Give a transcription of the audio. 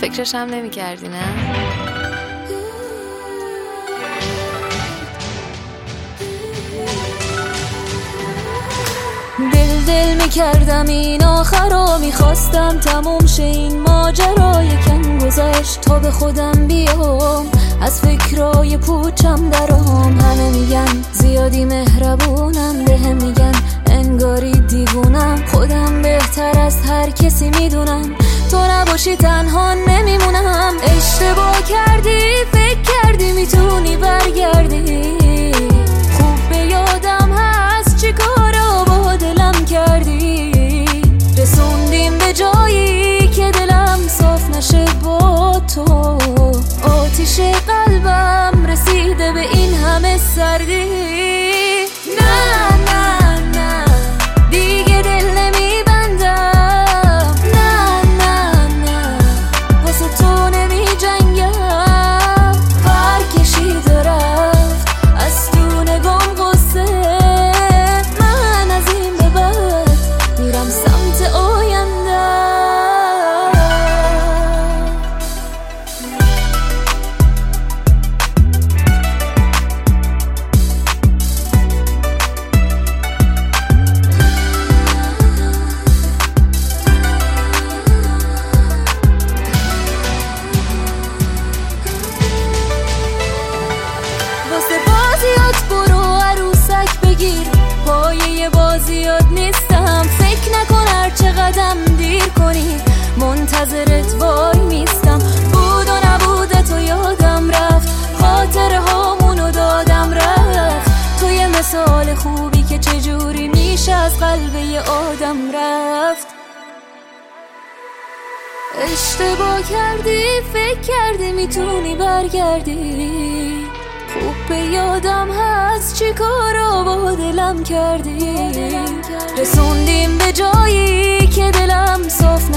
فکرش هم نمی کردی نه؟ دل میکردم این آخرا، میخواستم تموم شه این ماجرا. یکم گذشت تا به خودم بیام، از فکرای پوچم درام. همه میگن زیادی مهربونم، بهم میگن انگاری دیوونم. خودم بهتر از هر کسی میدونم، تو نباشی تنها نمیمونم. اشتباه کردی، فکر کردی میتونی برگردی. خوب به یادم هست چی کارا با دلم کردی. رسوندیم به جایی که دلم صاف نشه با تو. آتیش قلبم رسیده به این همه سردی. نه نه نه دیگه دل نمیبندم. نه نه نه واسه تو نمی جنگم. پر کشید و رفت از تو نگام غصه. من از این به بعد میرم سمت آینده. واسه بازیات برو عروسک بگیر، پایه بازیات نیستم. فکر نکن هر چه قدم دیر کنی منتظرت وای میستم. بود و نبوده تو یادم رفت، خاطر هامونو دادم رفت. تو یه مثال خوبی که چجوری میشه از قلب یه آدم رفت. اشتباه کردی، فکر کردی میتونی برگردی. خوب به یادم هست چی کارا با دلم کردی. رسوندیم به جایی که دلم صاف